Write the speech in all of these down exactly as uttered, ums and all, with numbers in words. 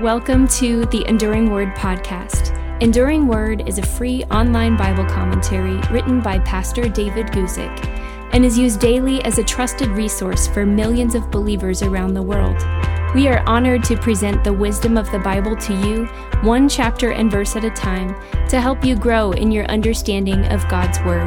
Welcome to the Enduring Word podcast. Enduring Word is a free online Bible commentary written by Pastor David Guzik and is used daily as a trusted resource for millions of believers around the world. We are honored to present the wisdom of the Bible to you, one chapter and verse at a time, to help you grow in your understanding of God's Word.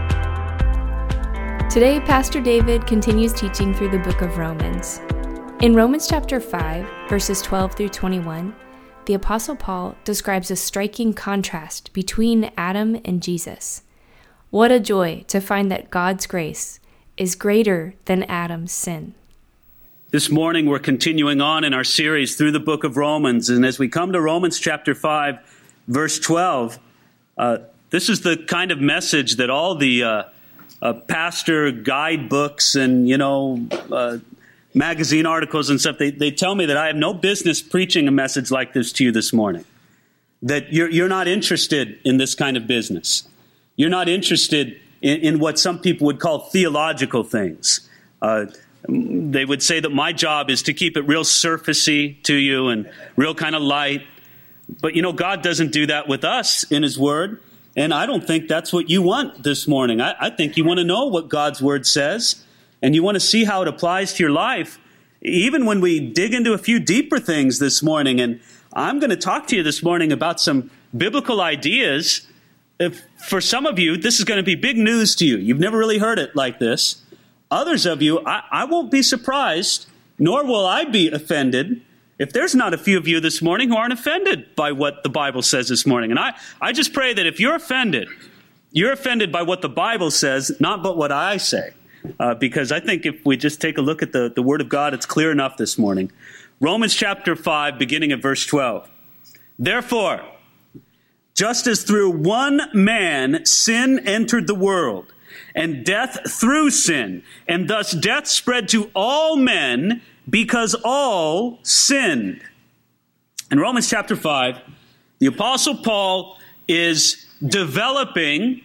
Today, Pastor David continues teaching through the book of Romans. In Romans chapter five, verses twelve through twenty-one, the Apostle Paul describes a striking contrast between Adam and Jesus. What a joy to find that God's grace is greater than Adam's sin. This morning we're continuing on in our series through the book of Romans, and as we come to Romans chapter five, verse twelve, uh, this is the kind of message that all the uh, uh, pastor guidebooks and, you know, uh, magazine articles and stuff, they, they tell me that I have no business preaching a message like this to you this morning. That you're, you're not interested in this kind of business. You're not interested in, in what some people would call theological things. Uh, they would say that my job is to keep it real surfacey to you and real kind of light. But, you know, God doesn't do that with us in His Word. And I don't think that's what you want this morning. I, I think you want to know what God's Word says. And you want to see how it applies to your life, even when we dig into a few deeper things this morning. And I'm going to talk to you this morning about some biblical ideas. If, for some of you, this is going to be big news to you. You've never really heard it like this. Others of you, I, I won't be surprised, nor will I be offended, if there's not a few of you this morning who aren't offended by what the Bible says this morning. And I, I just pray that if you're offended, you're offended by what the Bible says, not but what I say. Uh, because I think if we just take a look at the, the Word of God, it's clear enough this morning. Romans chapter five, beginning at verse twelve. Therefore, just as through one man sin entered the world, and death through sin, and thus death spread to all men because all sinned. In Romans chapter five, the Apostle Paul is developing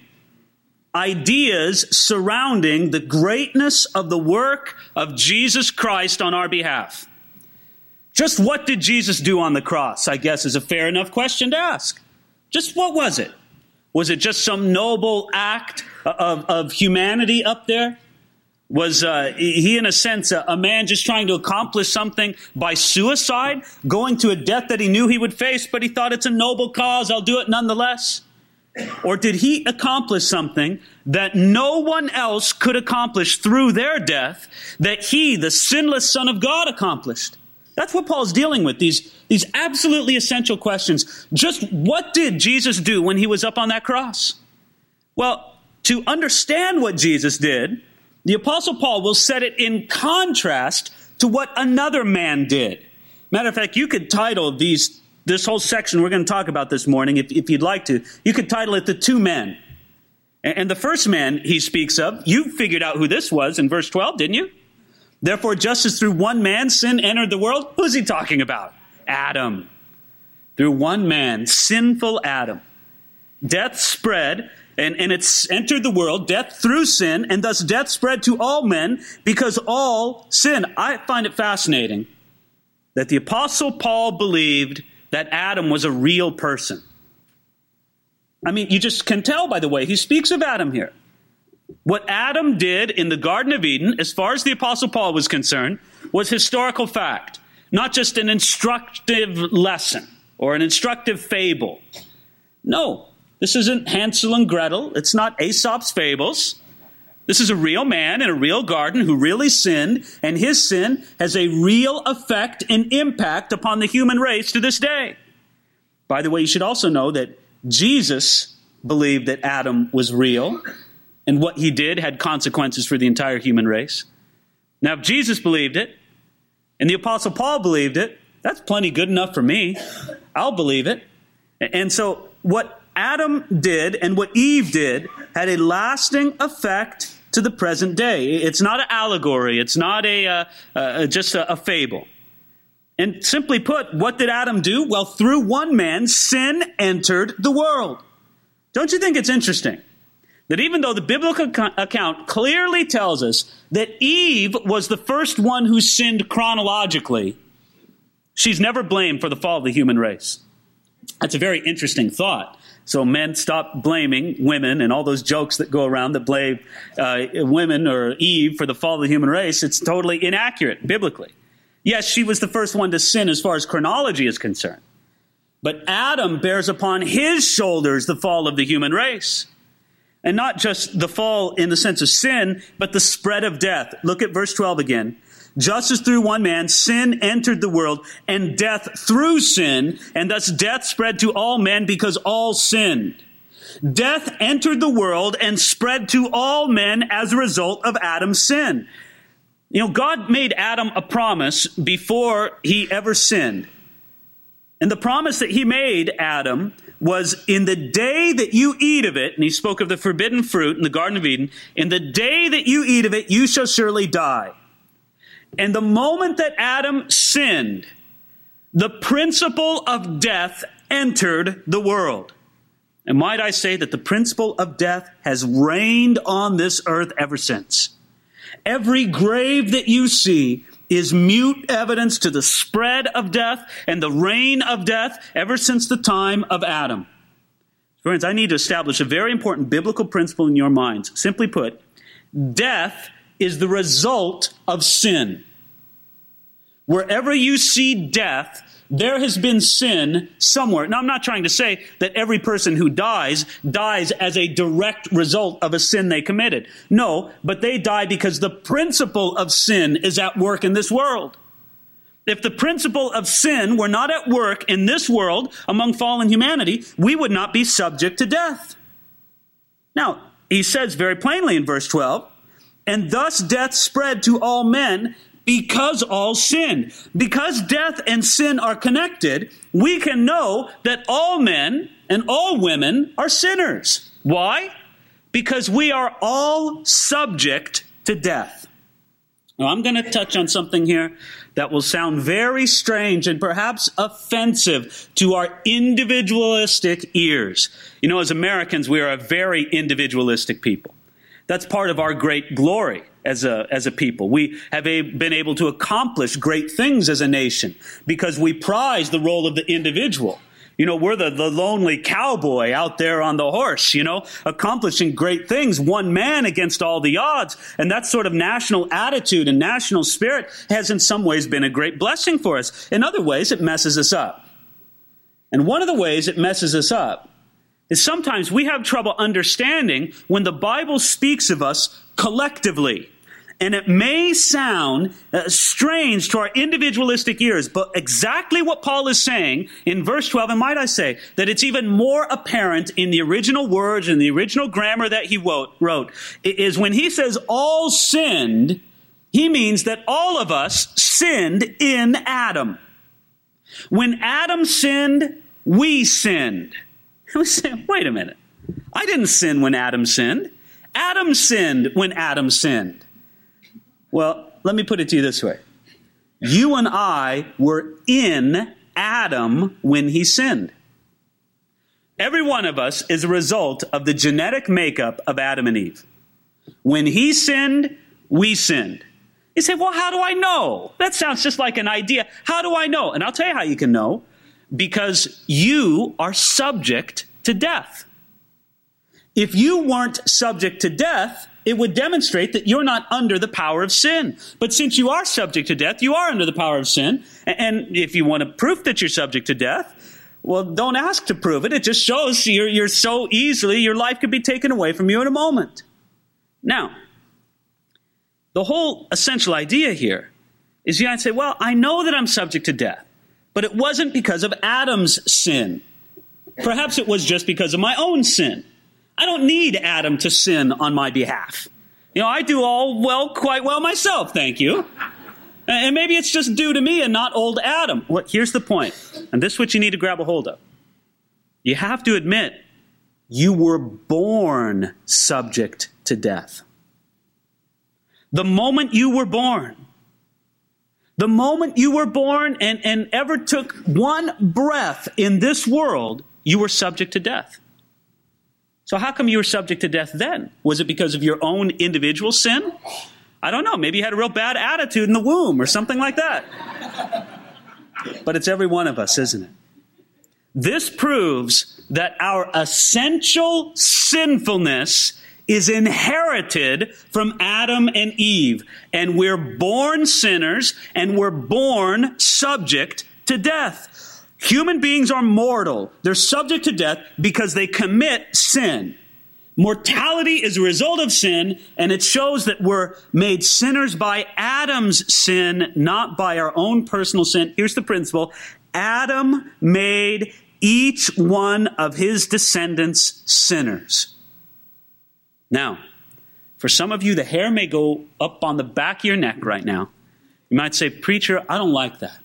ideas surrounding the greatness of the work of Jesus Christ on our behalf. Just what did Jesus do on the cross, I guess, is a fair enough question to ask. Just what was it? Was it just some noble act of, of humanity up there? Was uh, he, in a sense, a, a man just trying to accomplish something by suicide, going to a death that he knew he would face, but he thought it's a noble cause, I'll do it nonetheless? Or did he accomplish something that no one else could accomplish through their death that he, the sinless Son of God, accomplished? That's what Paul's dealing with, these, these absolutely essential questions. Just what did Jesus do when he was up on that cross? Well, to understand what Jesus did, the Apostle Paul will set it in contrast to what another man did. Matter of fact, you could title these This whole section we're going to talk about this morning, if, if you'd like to, you could title it The Two Men. And, and the first man he speaks of, you figured out who this was in verse twelve, didn't you? Therefore, just as through one man sin entered the world, who's he talking about? Adam. Through one man, sinful Adam. Death spread, and, and it's entered the world, death through sin, and thus death spread to all men because all sin. I find it fascinating that the Apostle Paul believed that Adam was a real person. I mean, you just can tell by the way he speaks of Adam here. What Adam did in the Garden of Eden, as far as the Apostle Paul was concerned, was historical fact, not just an instructive lesson or an instructive fable. No, this isn't Hansel and Gretel. It's not Aesop's fables. This is a real man in a real garden who really sinned, and his sin has a real effect and impact upon the human race to this day. By the way, you should also know that Jesus believed that Adam was real, and what he did had consequences for the entire human race. Now, if Jesus believed it, and the Apostle Paul believed it, that's plenty good enough for me. I'll believe it. And so what Adam did and what Eve did had a lasting effect to the present day. It's not an allegory. It's not a uh, uh, just a, a fable. And simply put, what did Adam do? Well, through one man, sin entered the world. Don't you think it's interesting that even though the biblical account clearly tells us that Eve was the first one who sinned chronologically, She's never blamed for the fall of the human race. That's a very interesting thought. So men stop blaming women and all those jokes that go around that blame uh, women or Eve for the fall of the human race. It's totally inaccurate biblically. Yes, she was the first one to sin as far as chronology is concerned. But Adam bears upon his shoulders the fall of the human race. And not just the fall in the sense of sin, but the spread of death. Look at verse twelve again. Just as through one man sin entered the world, and death through sin, and thus death spread to all men because all sinned. Death entered the world and spread to all men as a result of Adam's sin. You know, God made Adam a promise before he ever sinned. And the promise that he made Adam was, in the day that you eat of it, and he spoke of the forbidden fruit in the Garden of Eden, in the day that you eat of it, you shall surely die. And the moment that Adam sinned, the principle of death entered the world. And might I say that the principle of death has reigned on this earth ever since. Every grave that you see is mute evidence to the spread of death and the reign of death ever since the time of Adam. Friends, I need to establish a very important biblical principle in your minds. Simply put, death is the result of sin. Wherever you see death, there has been sin somewhere. Now, I'm not trying to say that every person who dies, dies as a direct result of a sin they committed. No, but they die because the principle of sin is at work in this world. If the principle of sin were not at work in this world among fallen humanity, we would not be subject to death. Now, he says very plainly in verse twelve, and thus death spread to all men because all sin. Because death and sin are connected, we can know that all men and all women are sinners. Why? Because we are all subject to death. Now, I'm going to touch on something here that will sound very strange and perhaps offensive to our individualistic ears. You know, as Americans, we are a very individualistic people. That's part of our great glory as a, as a people. We have a, been able to accomplish great things as a nation because we prize the role of the individual. You know, we're the, the lonely cowboy out there on the horse, you know, accomplishing great things, one man against all the odds. And that sort of national attitude and national spirit has in some ways been a great blessing for us. In other ways, it messes us up. And one of the ways it messes us up is sometimes we have trouble understanding when the Bible speaks of us collectively. And it may sound uh, strange to our individualistic ears, but exactly what Paul is saying in verse twelve, and might I say that it's even more apparent in the original words and the original grammar that he wrote, wrote, is when he says all sinned, he means that all of us sinned in Adam. When Adam sinned, we sinned. We say, wait a minute. I didn't sin when Adam sinned. Adam sinned when Adam sinned. Well, let me put it to you this way. You and I were in Adam when he sinned. Every one of us is a result of the genetic makeup of Adam and Eve. When he sinned, we sinned. You say, well, how do I know? That sounds just like an idea. How do I know? And I'll tell you how you can know. Because you are subject to death. If you weren't subject to death, it would demonstrate that you're not under the power of sin. But since you are subject to death, you are under the power of sin. And if you want a proof that you're subject to death, well, don't ask to prove it. It just shows you're, you're so easily, your life could be taken away from you in a moment. Now, the whole essential idea here is you might say, well, I know that I'm subject to death. But it wasn't because of Adam's sin. Perhaps it was just because of my own sin. I don't need Adam to sin on my behalf. You know, I do all well, quite well myself, thank you. And maybe it's just due to me and not old Adam. Well, here's the point, and this is what you need to grab a hold of. You have to admit, you were born subject to death. The moment you were born, The moment you were born and, and ever took one breath in this world, you were subject to death. So how come you were subject to death then? Was it because of your own individual sin? I don't know. Maybe you had a real bad attitude in the womb or something like that. But it's every one of us, isn't it? This proves that our essential sinfulness is inherited from Adam and Eve. And we're born sinners, and we're born subject to death. Human beings are mortal. They're subject to death because they commit sin. Mortality is a result of sin, and it shows that we're made sinners by Adam's sin, not by our own personal sin. Here's the principle. Adam made each one of his descendants sinners. Now, for some of you, the hair may go up on the back of your neck right now. You might say, preacher, I don't like that.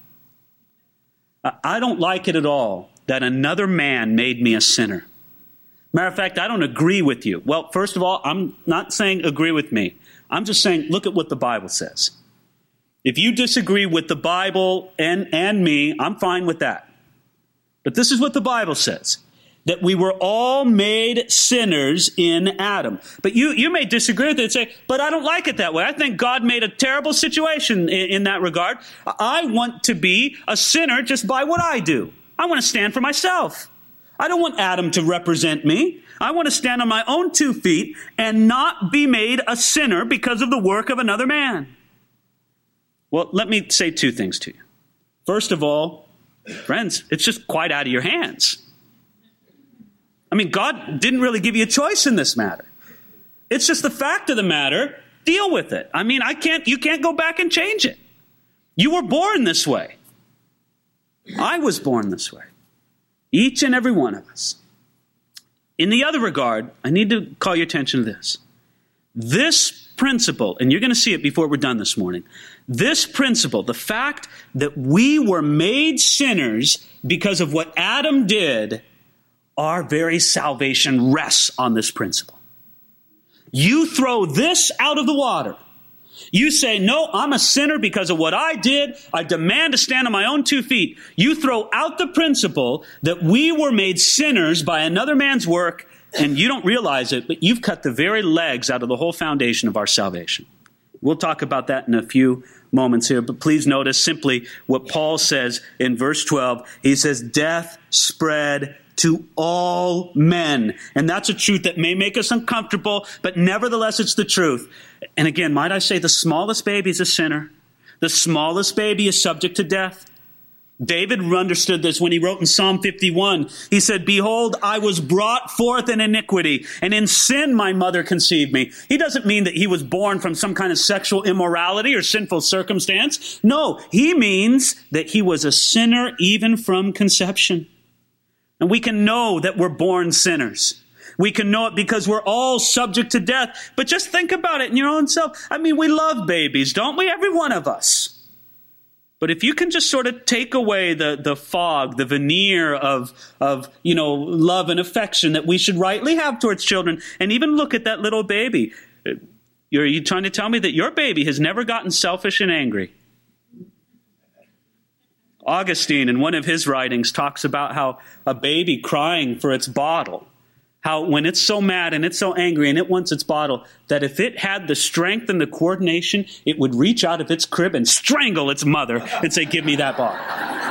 I don't like it at all that another man made me a sinner. Matter of fact, I don't agree with you. Well, first of all, I'm not saying agree with me. I'm just saying, look at what the Bible says. If you disagree with the Bible and, and me, I'm fine with that. But this is what the Bible says, that we were all made sinners in Adam. But you, you may disagree with it and say, but I don't like it that way. I think God made a terrible situation in, in that regard. I want to be a sinner just by what I do. I want to stand for myself. I don't want Adam to represent me. I want to stand on my own two feet and not be made a sinner because of the work of another man. Well, let me say two things to you. First of all, friends, it's just quite out of your hands. I mean, God didn't really give you a choice in this matter. It's just the fact of the matter. Deal with it. I mean, I can't, you can't go back and change it. You were born this way. I was born this way. Each and every one of us. In the other regard, I need to call your attention to this. This principle, and you're going to see it before we're done this morning, this principle, the fact that we were made sinners because of what Adam did, our very salvation rests on this principle. You throw this out of the water. You say, no, I'm a sinner because of what I did. I demand to stand on my own two feet. You throw out the principle that we were made sinners by another man's work, and you don't realize it, but you've cut the very legs out of the whole foundation of our salvation. We'll talk about that in a few moments here, but please notice simply what Paul says in verse twelve. He says, death spread to all men. And that's a truth that may make us uncomfortable, but nevertheless, it's the truth. And again, might I say, the smallest baby is a sinner. The smallest baby is subject to death. David understood this when he wrote in Psalm fifty-one. He said, behold, I was brought forth in iniquity, and in sin my mother conceived me. He doesn't mean that he was born from some kind of sexual immorality or sinful circumstance. No, he means that he was a sinner even from conception. And we can know that we're born sinners. We can know it because we're all subject to death. But just think about it in your own self. I mean, we love babies, don't we? Every one of us. But if you can just sort of take away the, the fog, the veneer of, of, you know, love and affection that we should rightly have towards children, and even look at that little baby. Are you trying to tell me that your baby has never gotten selfish and angry? Augustine, in one of his writings, talks about how a baby crying for its bottle, how when it's so mad and it's so angry and it wants its bottle, that if it had the strength and the coordination, it would reach out of its crib and strangle its mother and say, give me that bottle.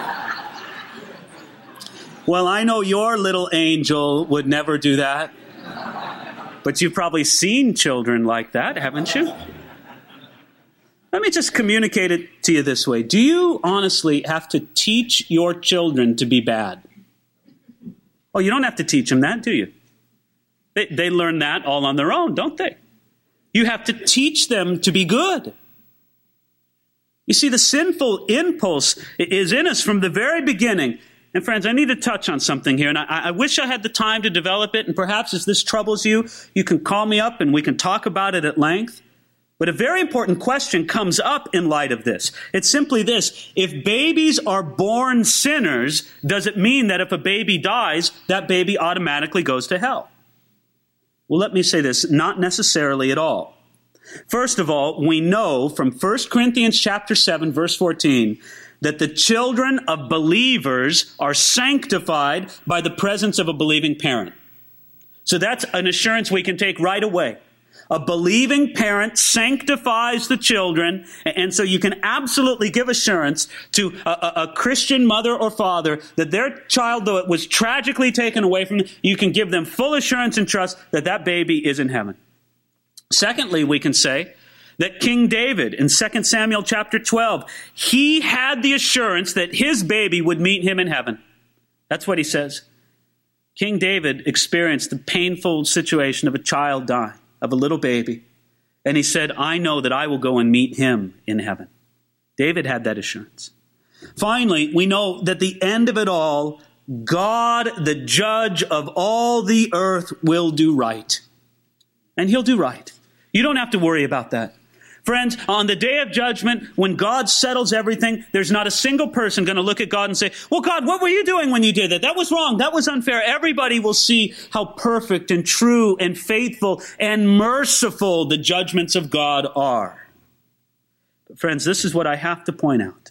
Well, I know your little angel would never do that. But you've probably seen children like that, haven't you? Let me just communicate it to you this way. Do you honestly have to teach your children to be bad? Oh, you don't have to teach them that, do you? They, they learn that all on their own, don't they? You have to teach them to be good. You see, the sinful impulse is in us from the very beginning. And friends, I need to touch on something here, and I, I wish I had the time to develop it, and perhaps as this troubles you, you can call me up and we can talk about it at length. But a very important question comes up in light of this. It's simply this. If babies are born sinners, does it mean that if a baby dies, that baby automatically goes to hell? Well, let me say this, not necessarily at all. First of all, we know from First Corinthians chapter seven, verse fourteen, that the children of believers are sanctified by the presence of a believing parent. So that's an assurance we can take right away. A believing parent sanctifies the children, and so you can absolutely give assurance to a, a, a Christian mother or father that their child, though it was tragically taken away from them, you can give them full assurance and trust that that baby is in heaven. Secondly, we can say that King David in Second Samuel chapter twelve, he had the assurance that his baby would meet him in heaven. That's what he says. King David experienced the painful situation of a child dying, of a little baby. And he said, I know that I will go and meet him in heaven. David had that assurance. Finally, we know that the end of it all, God, the judge of all the earth, will do right. And he'll do right. You don't have to worry about that. Friends, on the day of judgment, when God settles everything, there's not a single person going to look at God and say, well, God, what were you doing when you did that? That was wrong. That was unfair. Everybody will see how perfect and true and faithful and merciful the judgments of God are. But friends, this is what I have to point out.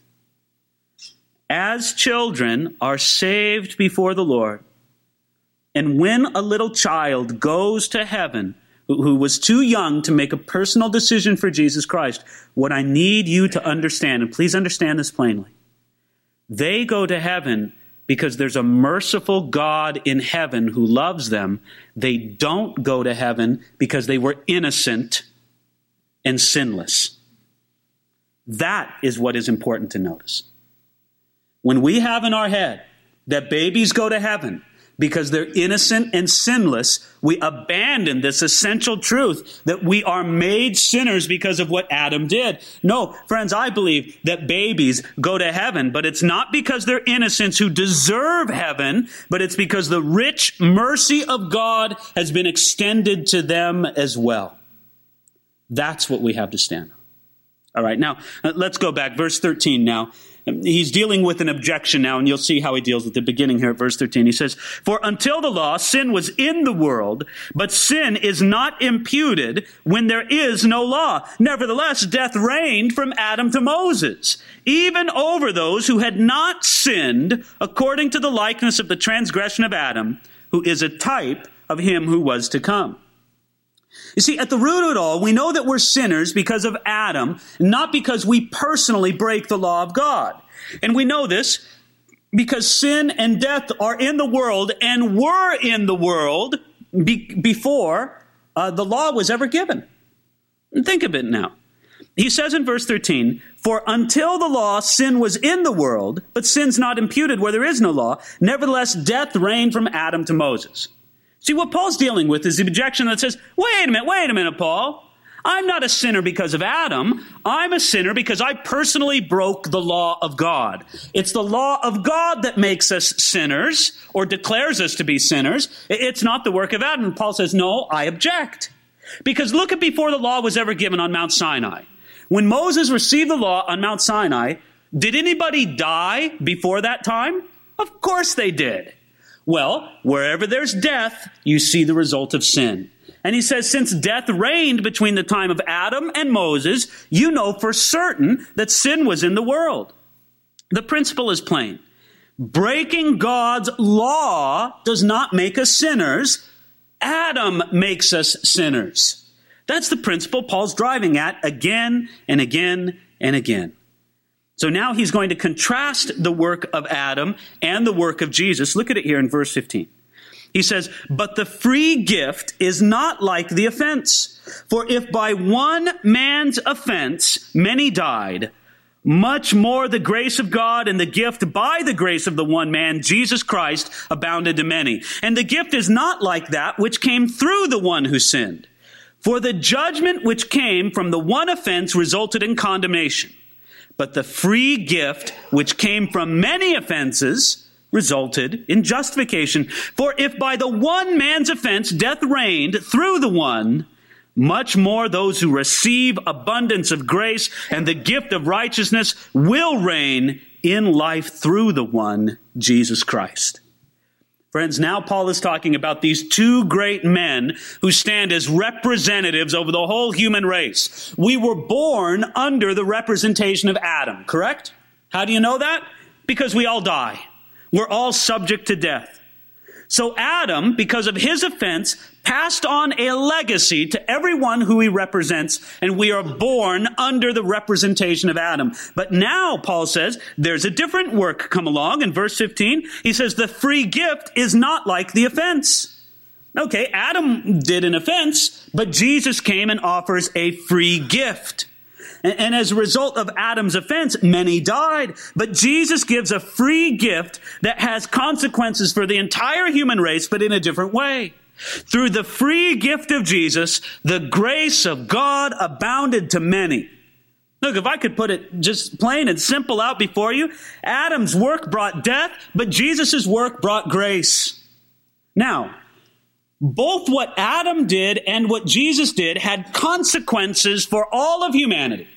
As children are saved before the Lord, and when a little child goes to heaven, who was too young to make a personal decision for Jesus Christ, what I need you to understand, and please understand this plainly, they go to heaven because there's a merciful God in heaven who loves them. They don't go to heaven because they were innocent and sinless. That is what is important to notice. When we have in our head that babies go to heaven because they're innocent and sinless, we abandon this essential truth that we are made sinners because of what Adam did. No, friends, I believe that babies go to heaven, but it's not because they're innocents who deserve heaven, but it's because the rich mercy of God has been extended to them as well. That's what we have to stand on. All right, now, let's go back. Verse thirteen now. He's dealing with an objection now, and you'll see how he deals with the beginning here at verse thirteen. He says, for until the law, sin was in the world, but sin is not imputed when there is no law. Nevertheless, death reigned from Adam to Moses, even over those who had not sinned according to the likeness of the transgression of Adam, who is a type of him who was to come. You see, at the root of it all, we know that we're sinners because of Adam, not because we personally break the law of God. And we know this because sin and death are in the world and were in the world be- before uh, the law was ever given. And think of it now. He says in verse thirteen, for until the law, sin was in the world, but sin's not imputed where there is no law. Nevertheless, death reigned from Adam to Moses. See, what Paul's dealing with is the objection that says, wait a minute, wait a minute, Paul. I'm not a sinner because of Adam. I'm a sinner because I personally broke the law of God. It's the law of God that makes us sinners or declares us to be sinners. It's not the work of Adam. And Paul says, no, I object. Because look at before the law was ever given on Mount Sinai. When Moses received the law on Mount Sinai, did anybody die before that time? Of course they did. Well, wherever there's death, you see the result of sin. And he says, since death reigned between the time of Adam and Moses, you know for certain that sin was in the world. The principle is plain. Breaking God's law does not make us sinners. Adam makes us sinners. That's the principle Paul's driving at again and again and again. So now he's going to contrast the work of Adam and the work of Jesus. Look at it here in verse fifteen. He says, but the free gift is not like the offense. For if by one man's offense many died, much more the grace of God and the gift by the grace of the one man, Jesus Christ, abounded to many. And the gift is not like that which came through the one who sinned. For the judgment which came from the one offense resulted in condemnation. But the free gift which came from many offenses resulted in justification. For if by the one man's offense death reigned through the one, much more those who receive abundance of grace and the gift of righteousness will reign in life through the one, Jesus Christ. Friends, now Paul is talking about these two great men who stand as representatives over the whole human race. We were born under the representation of Adam, correct? How do you know that? Because we all die. We're all subject to death. So Adam, because of his offense, passed on a legacy to everyone who he represents, and we are born under the representation of Adam. But now, Paul says, there's a different work come along. In verse fifteen, he says, the free gift is not like the offense. Okay, Adam did an offense, but Jesus came and offers a free gift. And, and as a result of Adam's offense, many died. But Jesus gives a free gift that has consequences for the entire human race, but in a different way. Through the free gift of Jesus, the grace of God abounded to many. Look, if I could put it just plain and simple out before you, Adam's work brought death, but Jesus' work brought grace. Now, both what Adam did and what Jesus did had consequences for all of humanity,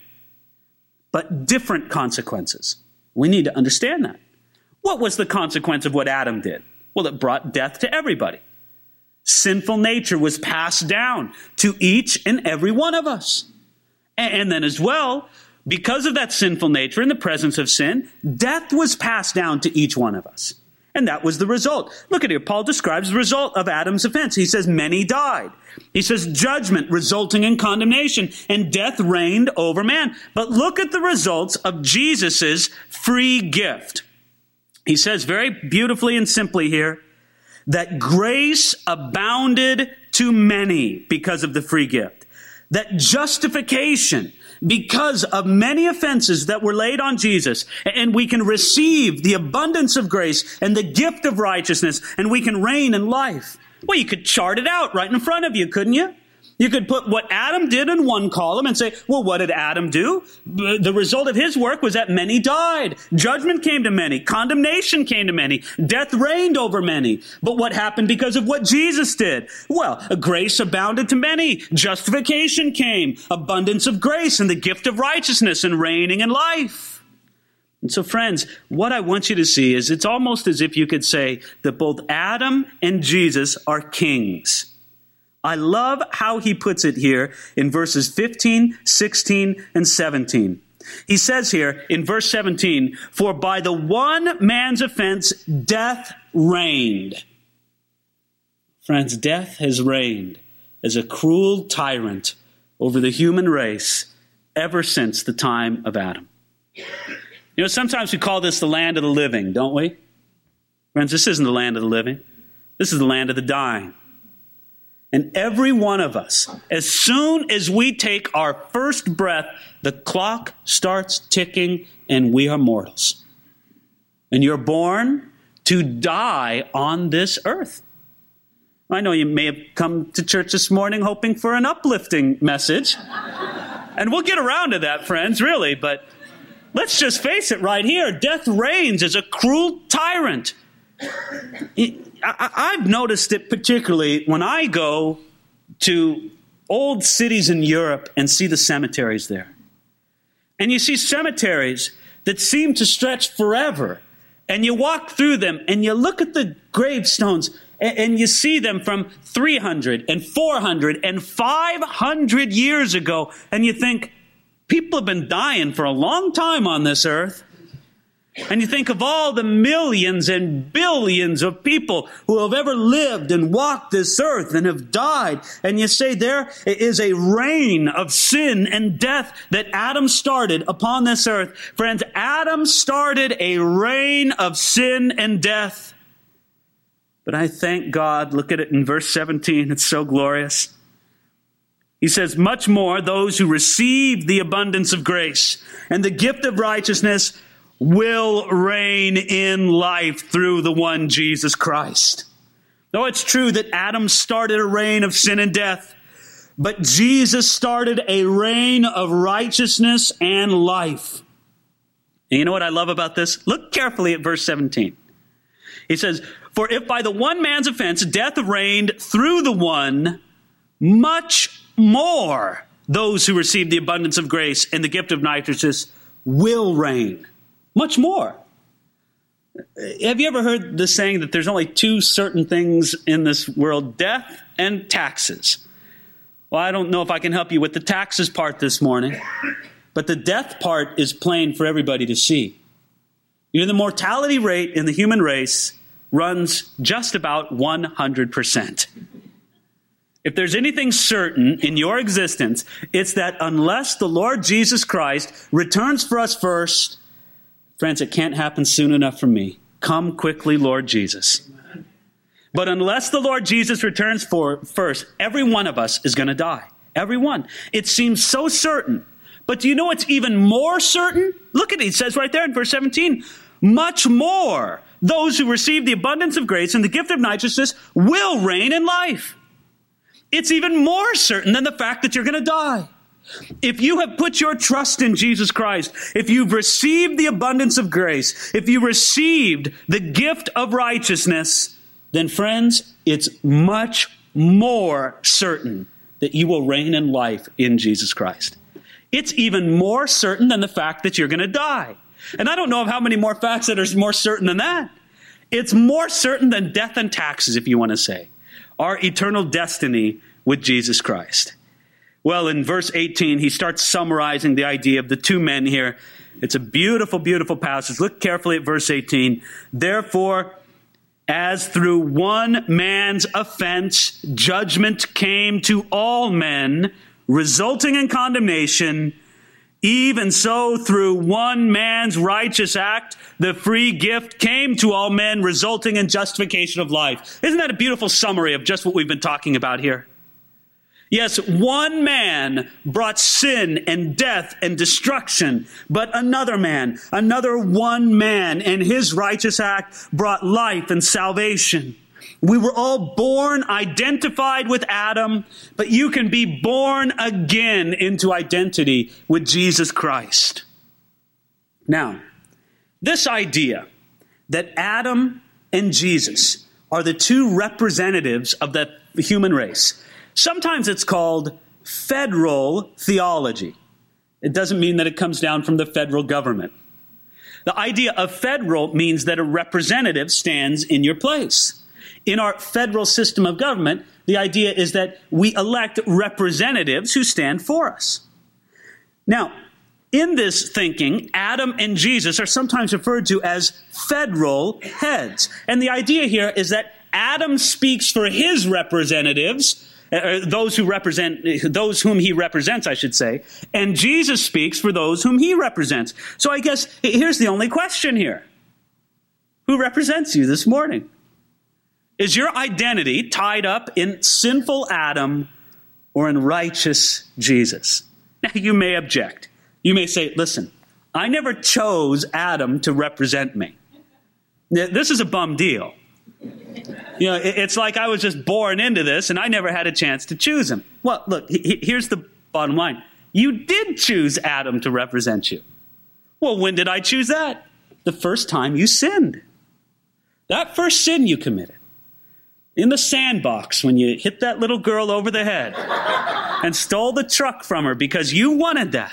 but different consequences. We need to understand that. What was the consequence of what Adam did? Well, it brought death to everybody. Sinful nature was passed down to each and every one of us. And then as well, because of that sinful nature, in the presence of sin, death was passed down to each one of us. And that was the result. Look at here. Paul describes the result of Adam's offense. He says many died. He says judgment resulting in condemnation, and death reigned over man. But look at the results of Jesus' free gift. He says very beautifully and simply here that grace abounded to many because of the free gift. That justification, because of many offenses that were laid on Jesus, and we can receive the abundance of grace and the gift of righteousness, and we can reign in life. Well, you could chart it out right in front of you, couldn't you? You could put what Adam did in one column and say, well, what did Adam do? The result of his work was that many died. Judgment came to many. Condemnation came to many. Death reigned over many. But what happened because of what Jesus did? Well, grace abounded to many. Justification came. Abundance of grace and the gift of righteousness and reigning in life. And so, friends, what I want you to see is it's almost as if you could say that both Adam and Jesus are kings. I love how he puts it here in verses fifteen, sixteen, and seventeen. He says here in verse seventeen, for by the one man's offense, death reigned. Friends, death has reigned as a cruel tyrant over the human race ever since the time of Adam. You know, sometimes we call this the land of the living, don't we? Friends, this isn't the land of the living. This is the land of the dying. And every one of us, as soon as we take our first breath, the clock starts ticking and we are mortals. And you're born to die on this earth. I know you may have come to church this morning hoping for an uplifting message. And we'll get around to that, friends, really. But let's just face it right here. Death reigns as a cruel tyrant. It, I, I've noticed it particularly when I go to old cities in Europe and see the cemeteries there. And you see cemeteries that seem to stretch forever. And you walk through them and you look at the gravestones and, and you see them from three hundred and four hundred and five hundred years ago. And you think, people have been dying for a long time on this earth. And you think of all the millions and billions of people who have ever lived and walked this earth and have died. And you say there is a reign of sin and death that Adam started upon this earth. Friends, Adam started a reign of sin and death. But I thank God, look at it in verse seventeen, it's so glorious. He says, much more those who receive the abundance of grace and the gift of righteousness will reign in life through the one Jesus Christ. Though it's true that Adam started a reign of sin and death, but Jesus started a reign of righteousness and life. And you know what I love about this? Look carefully at verse seventeen. He says, for if by the one man's offense death reigned through the one, much more those who receive the abundance of grace and the gift of righteousness will reign. Much more. Have you ever heard the saying that there's only two certain things in this world, death and taxes? Well, I don't know if I can help you with the taxes part this morning, but the death part is plain for everybody to see. You know, the mortality rate in the human race runs just about one hundred percent. If there's anything certain in your existence, it's that unless the Lord Jesus Christ returns for us first, friends, it can't happen soon enough for me. Come quickly, Lord Jesus. But unless the Lord Jesus returns for first, every one of us is going to die. Every one. It seems so certain. But do you know what's even more certain? Look at it. It says right there in verse seventeen, much more those who receive the abundance of grace and the gift of righteousness will reign in life. It's even more certain than the fact that you're going to die. If you have put your trust in Jesus Christ, if you've received the abundance of grace, if you received the gift of righteousness, then friends, it's much more certain that you will reign in life in Jesus Christ. It's even more certain than the fact that you're going to die. And I don't know of how many more facts that are more certain than that. It's more certain than death and taxes, if you want to say. Our eternal destiny with Jesus Christ. Well, in verse eighteen, he starts summarizing the idea of the two men here. It's a beautiful, beautiful passage. Look carefully at verse eighteen. Therefore, as through one man's offense, judgment came to all men, resulting in condemnation, even so through one man's righteous act, the free gift came to all men, resulting in justification of life. Isn't that a beautiful summary of just what we've been talking about here? Yes, one man brought sin and death and destruction, but another man, another one man, and his righteous act brought life and salvation. We were all born identified with Adam, but you can be born again into identity with Jesus Christ. Now, this idea that Adam and Jesus are the two representatives of the human race, sometimes it's called federal theology. It doesn't mean that it comes down from the federal government. The idea of federal means that a representative stands in your place. In our federal system of government, the idea is that we elect representatives who stand for us. Now, in this thinking, Adam and Jesus are sometimes referred to as federal heads. And the idea here is that Adam speaks for his representatives, uh, those who represent, those whom he represents, I should say, and Jesus speaks for those whom he represents. So I guess here's the only question here. Who represents you this morning? Is your identity tied up in sinful Adam or in righteous Jesus? Now, you may object. You may say, listen, I never chose Adam to represent me. This is a bum deal. You know, it's like I was just born into this and I never had a chance to choose him. Well, look, here's the bottom line. You did choose Adam to represent you. Well, when did I choose that? The first time you sinned. That first sin you committed. In the sandbox when you hit that little girl over the head and stole the truck from her because you wanted that.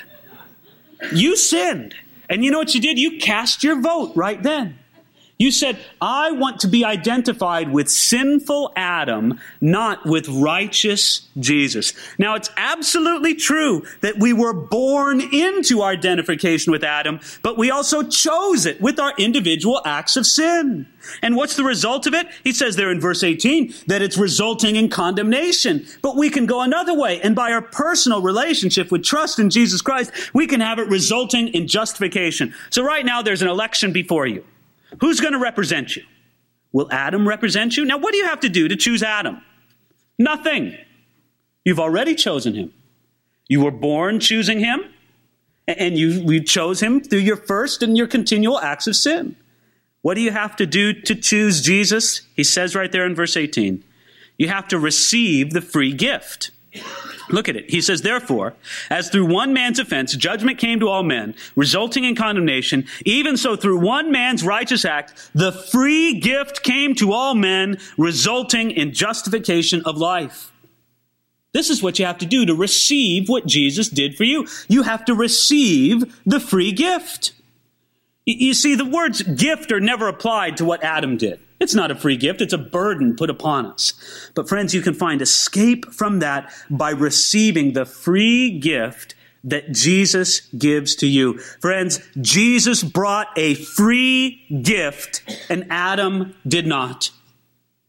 You sinned. And you know what you did? You cast your vote right then. You said, I want to be identified with sinful Adam, not with righteous Jesus. Now, it's absolutely true that we were born into our identification with Adam, but we also chose it with our individual acts of sin. And what's the result of it? He says there in verse eighteen that it's resulting in condemnation. But we can go another way, and by our personal relationship with trust in Jesus Christ, we can have it resulting in justification. So right now, there's an election before you. Who's going to represent you? Will Adam represent you? Now, what do you have to do to choose Adam? Nothing. You've already chosen him. You were born choosing him, and you, you chose him through your first and your continual acts of sin. What do you have to do to choose Jesus? He says right there in verse eighteen, you have to receive the free gift. Look at it. He says, therefore, as through one man's offense, judgment came to all men, resulting in condemnation, even so through one man's righteous act, the free gift came to all men, resulting in justification of life. This is what you have to do to receive what Jesus did for you. You have to receive the free gift. You see, the words gift are never applied to what Adam did. It's not a free gift. It's a burden put upon us. But friends, you can find escape from that by receiving the free gift that Jesus gives to you. Friends, Jesus brought a free gift and Adam did not.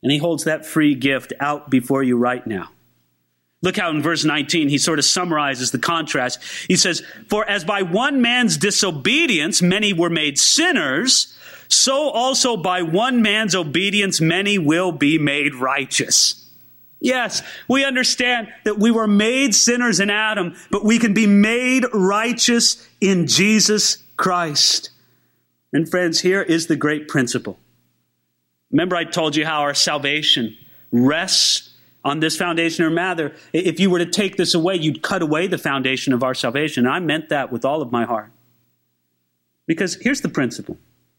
And he holds that free gift out before you right now. Look how in verse nineteen, he sort of summarizes the contrast. He says, for as by one man's disobedience many were made sinners, so also by one man's obedience many will be made righteous. Yes, we understand that we were made sinners in Adam, but we can be made righteous in Jesus Christ. And friends, here is the great principle. Remember I told you how our salvation rests on this foundation, or rather, if you were to take this away, you'd cut away the foundation of our salvation. And I meant that with all of my heart. Because here's the principle.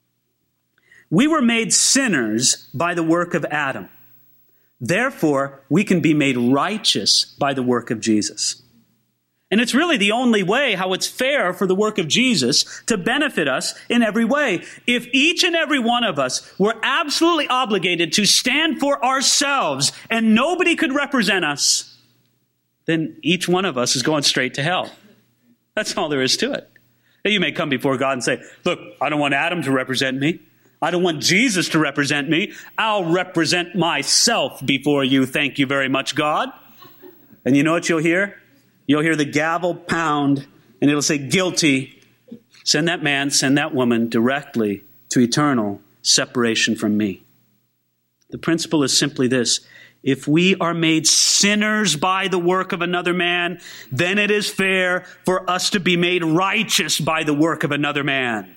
We were made sinners by the work of Adam. Therefore, we can be made righteous by the work of Jesus. And it's really the only way how it's fair for the work of Jesus to benefit us in every way. If each and every one of us were absolutely obligated to stand for ourselves and nobody could represent us, then each one of us is going straight to hell. That's all there is to it. Now, you may come before God and say, look, I don't want Adam to represent me. I don't want Jesus to represent me. I'll represent myself before you. Thank you very much, God. And you know what you'll hear? You'll hear the gavel pound, and it'll say, guilty. Send that man, send that woman directly to eternal separation from me. The principle is simply this. If we are made sinners by the work of another man, then it is fair for us to be made righteous by the work of another man.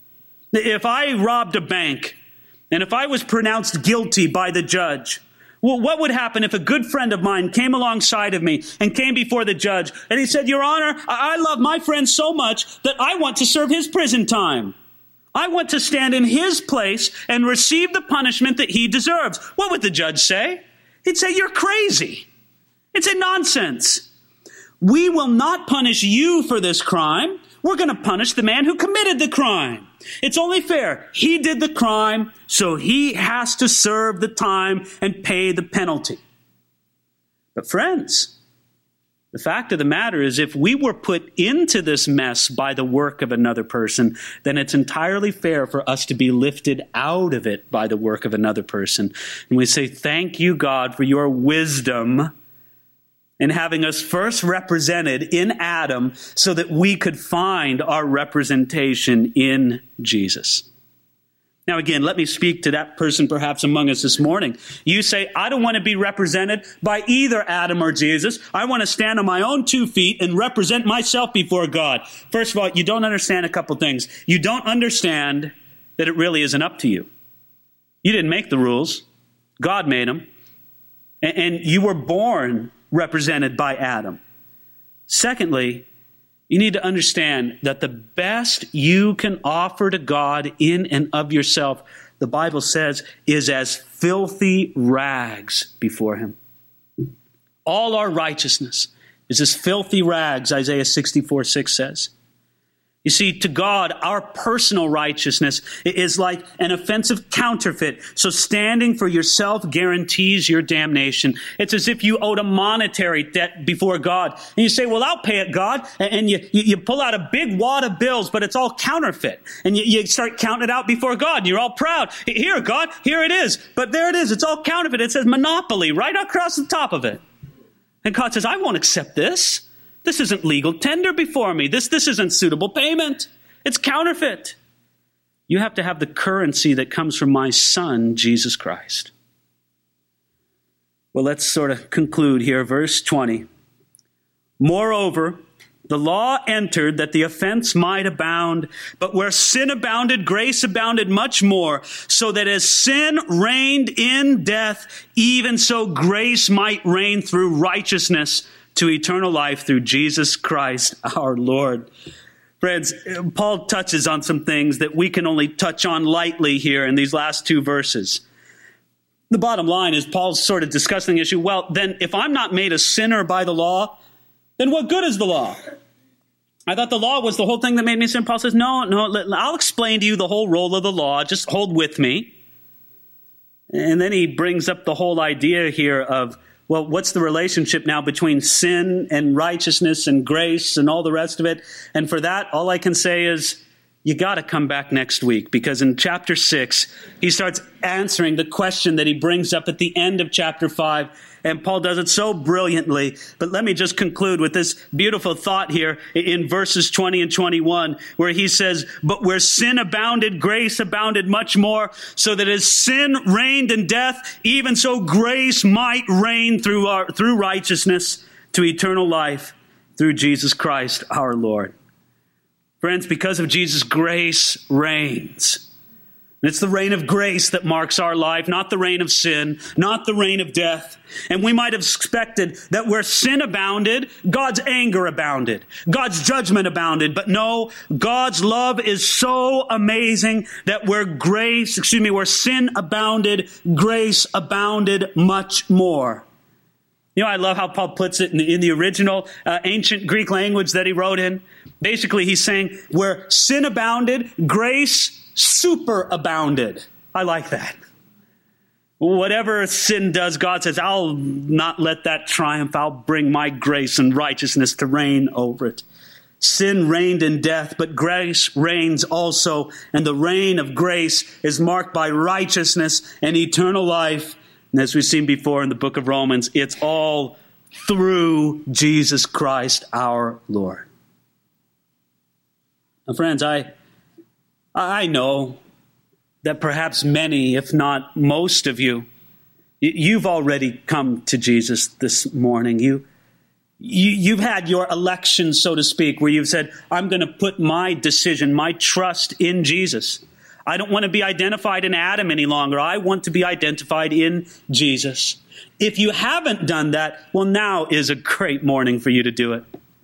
If I robbed a bank, and if I was pronounced guilty by the judge, well, what would happen if a good friend of mine came alongside of me and came before the judge and he said, Your Honor, I love my friend so much that I want to serve his prison time. I want to stand in his place and receive the punishment that he deserves. What would the judge say? He'd say, you're crazy. He'd say, nonsense. We will not punish you for this crime. We're going to punish the man who committed the crime. It's only fair. He did the crime, so he has to serve the time and pay the penalty. But friends, the fact of the matter is if we were put into this mess by the work of another person, then it's entirely fair for us to be lifted out of it by the work of another person. And we say, thank you, God, for your wisdom in having us first represented in Adam so that we could find our representation in Jesus. Now again, let me speak to that person perhaps among us this morning. You say, I don't want to be represented by either Adam or Jesus. I want to stand on my own two feet and represent myself before God. First of all, you don't understand a couple things. You don't understand that it really isn't up to you. You didn't make the rules. God made them. And you were born represented by Adam. Secondly, you need to understand that the best you can offer to God in and of yourself, the Bible says, is as filthy rags before him. All our righteousness is as filthy rags, Isaiah sixty-four six says. You see, to God, our personal righteousness is like an offensive counterfeit. So standing for yourself guarantees your damnation. It's as if you owed a monetary debt before God. And you say, well, I'll pay it, God. And you, you pull out a big wad of bills, but it's all counterfeit. And you, you start counting it out before God. And you're all proud. Here, God, here it is. But there it is. It's all counterfeit. It says monopoly right across the top of it. And God says, I won't accept this. This isn't legal tender before me. This, this isn't suitable payment. It's counterfeit. You have to have the currency that comes from my Son, Jesus Christ. Well, let's sort of conclude here. Verse twenty. Moreover, the law entered that the offense might abound, but where sin abounded, grace abounded much more, so that as sin reigned in death, even so grace might reign through righteousness to eternal life through Jesus Christ our Lord. Friends, Paul touches on some things that we can only touch on lightly here in these last two verses. The bottom line is Paul's sort of discussing the issue. Well, then if I'm not made a sinner by the law, then what good is the law? I thought the law was the whole thing that made me sin. Paul says, no, no, I'll explain to you the whole role of the law. Just hold with me. And then he brings up the whole idea here of, well, what's the relationship now between sin and righteousness and grace and all the rest of it? And for that, all I can say is, you got to come back next week, because in chapter six, he starts answering the question that he brings up at the end of chapter five. And Paul does it so brilliantly. But let me just conclude with this beautiful thought here in verses twenty and twenty-one, where he says, "But where sin abounded, grace abounded much more, so that as sin reigned in death, even so grace might reign through our, through righteousness to eternal life through Jesus Christ our Lord." Friends, because of Jesus, grace reigns. It's the reign of grace that marks our life, not the reign of sin, not the reign of death. And we might have expected that where sin abounded, God's anger abounded, God's judgment abounded. But no, God's love is so amazing that where grace, excuse me, where sin abounded, grace abounded much more. You know, I love how Paul puts it in the, in the original uh, ancient Greek language that he wrote in. Basically, he's saying where sin abounded, grace superabounded. I like that. Whatever sin does, God says, I'll not let that triumph. I'll bring my grace and righteousness to reign over it. Sin reigned in death, but grace reigns also. And the reign of grace is marked by righteousness and eternal life. And as we've seen before in the book of Romans, it's all through Jesus Christ our Lord. Now, friends, I I know that perhaps many, if not most of you, you've already come to Jesus this morning. You, you, you've had your election, so to speak, where you've said, I'm going to put my decision, my trust in Jesus. I don't want to be identified in Adam any longer. I want to be identified in Jesus. If you haven't done that, well, now is a great morning for you to do it.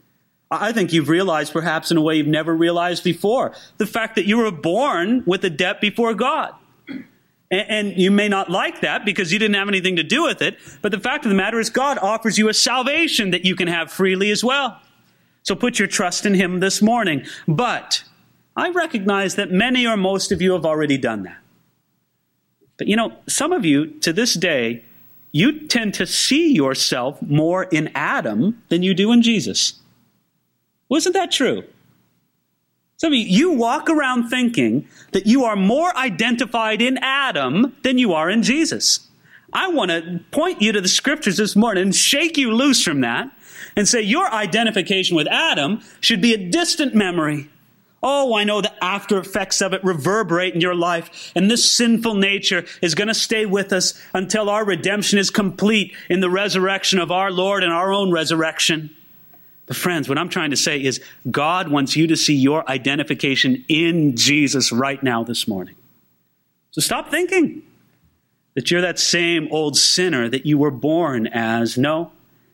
I think you've realized, perhaps in a way you've never realized before, the fact that you were born with a debt before God. And, and you may not like that because you didn't have anything to do with it. But the fact of the matter is God offers you a salvation that you can have freely as well. So put your trust in Him this morning. But I recognize that many or most of you have already done that. But you know, some of you to this day, you tend to see yourself more in Adam than you do in Jesus. Wasn't that true? Some of you, you walk around thinking that you are more identified in Adam than you are in Jesus. I want to point you to the scriptures this morning and shake you loose from that and say your identification with Adam should be a distant memory. Oh, I know the after effects of it reverberate in your life, and this sinful nature is going to stay with us until our redemption is complete in the resurrection of our Lord and our own resurrection. But friends, what I'm trying to say is God wants you to see your identification in Jesus right now this morning. So stop thinking that you're that same old sinner that you were born as. No.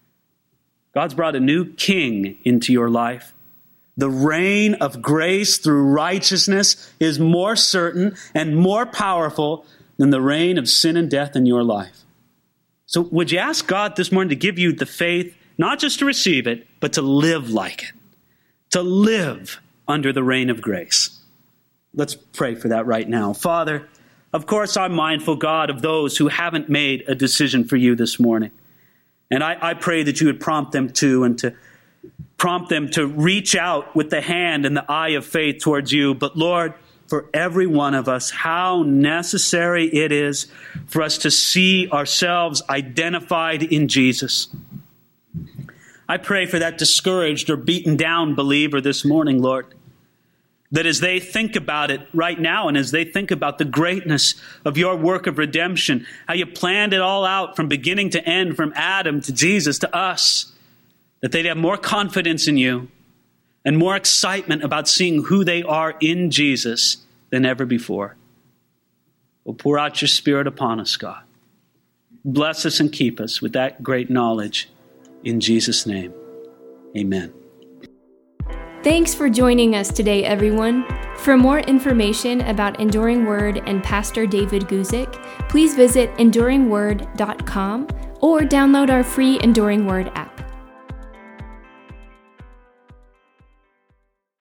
God's brought a new king into your life. The reign of grace through righteousness is more certain and more powerful than the reign of sin and death in your life. So would you ask God this morning to give you the faith, not just to receive it, but to live like it, to live under the reign of grace? Let's pray for that right now. Father, of course, I'm mindful, God, of those who haven't made a decision for you this morning. And I, I pray that you would prompt them to, and to prompt them to reach out with the hand and the eye of faith towards you. But Lord, for every one of us, how necessary it is for us to see ourselves identified in Jesus. I pray for that discouraged or beaten down believer this morning, Lord, that as they think about it right now and as they think about the greatness of your work of redemption, how you planned it all out from beginning to end, from Adam to Jesus to us, that they'd have more confidence in you and more excitement about seeing who they are in Jesus than ever before. Well, pour out your Spirit upon us, God. Bless us and keep us with that great knowledge. In Jesus' name, amen. Thanks for joining us today, everyone. For more information about Enduring Word and Pastor David Guzik, please visit enduring word dot com or download our free Enduring Word app.